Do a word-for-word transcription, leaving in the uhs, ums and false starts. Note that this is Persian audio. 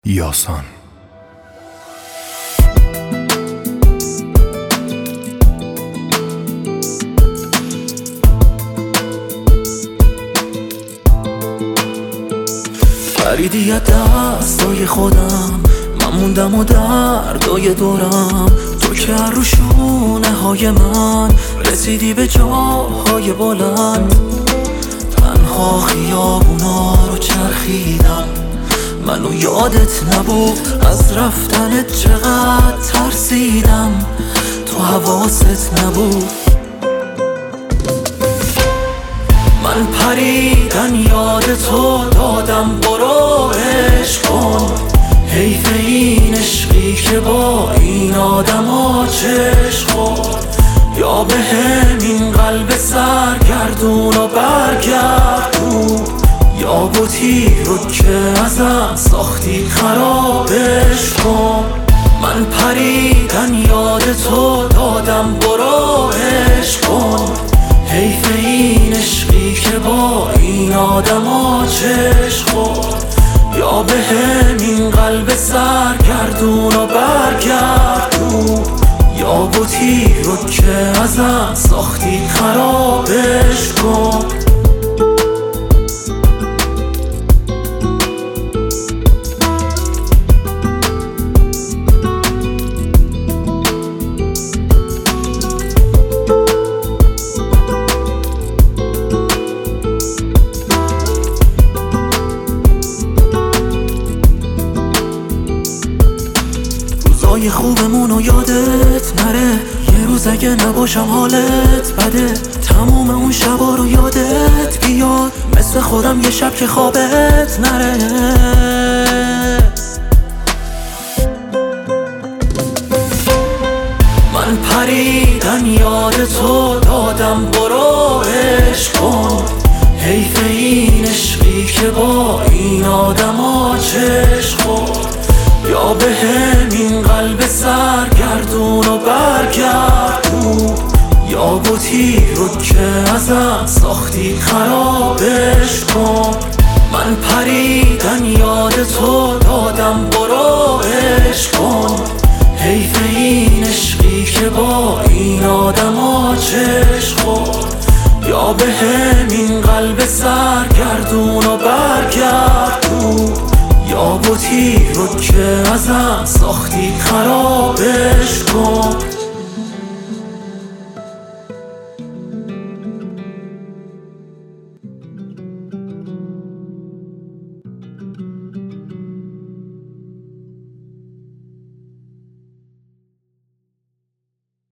یاسان. پریدی از دستای خودم، من موندم و دردای دورم. تو که رو شونه های من رسیدی به جاهای بلند. تنها خیابونا رو چرخیدم، منو یادت نبود. از رفتنت چقدر ترسیدم، تو حواست نبود. من پریدن یاد تو دادم، برو عشق کن. حیف این عشقی که با این آدم ها چشم خورد. یا به همین قلب سرگردون و برگردون، یا بوتی رو که ازم ساختی خرابش کن. من پریدن یاد تو دادم، برو عشق کن. حیف این عشقی که با این آدم ها چشم خورد. یا به همین قلب سرگردون و برگردون، یا بوتی رو که ازم ساختی خرابش کن. روزای خوبمونو یادت نره، یه روز اگه نباشم حالت بده. تموم اون شبا رو یادت بیاد، مثل خودم یه شب که خوابت نره. من پریدن یاد تو دادم، برو عشق کن. حیف این عشقی که با این آدم ها چشم خورد. یا به همین قلب سرگردون و برگردون، یا بوتی رو که ازم ساختی خرابش کن. من پریدن یاد تو دادم، برو عشق کن. حیف این عشقی که با این آدم ها چشم خورد. یا به همین قلب سرگردون و برگردون، یا بوتی رو که ازم ساختی خرابش کن.